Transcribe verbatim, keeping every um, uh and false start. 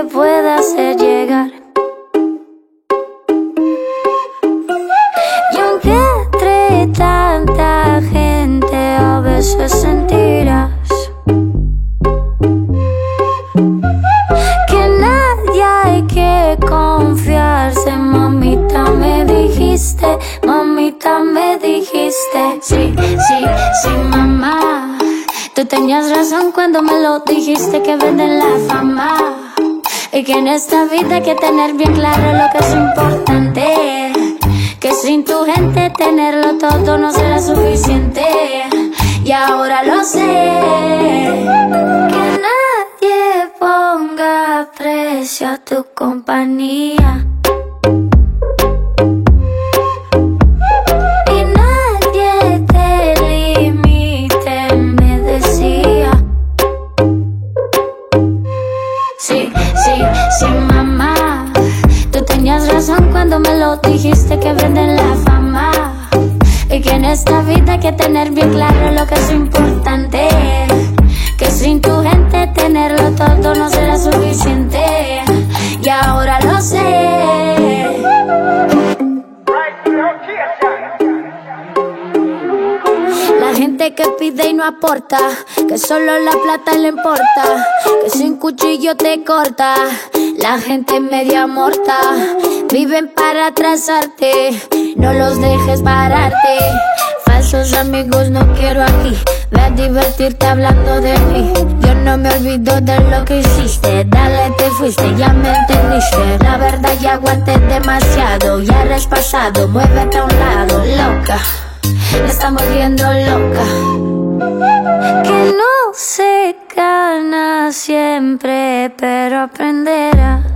te pueda hacer llegar. Y aunque entre tanta gente a veces sentirás que nadie hay que confiarse, mamita me dijiste, mamita me dijiste. Sí, sí, sí, mamá, tú tenías razón cuando me lo dijiste, que venden la fama y que en esta vida hay que tener bien claro lo que es importante, que sin tu gente tenerlo todo no será suficiente. Y ahora lo sé, que nadie ponga precio a tu compañía. Y nadie te limite, me decía. Sí, sí, sí, mamá, tú tenías razón cuando me lo dijiste, que venden la fama y que en esta vida hay que tener bien claro lo que es importante, que sin tu gente tenerlo todo no será suficiente. Y ahora lo sé. La gente que pide y no aporta, que solo la plata le importa, que sin cuchillo te corta. La gente media morta, viven para atrasarte, no los dejes pararte. Falsos amigos no quiero aquí, ve a divertirte hablando de mí. Yo no me olvido de lo que hiciste, dale te fuiste, ya me entendiste. La verdad ya aguanté demasiado, ya eres pasado, muévete a un lado, loca. Me estamos viendo loca. Que no se gana siempre, pero aprenderás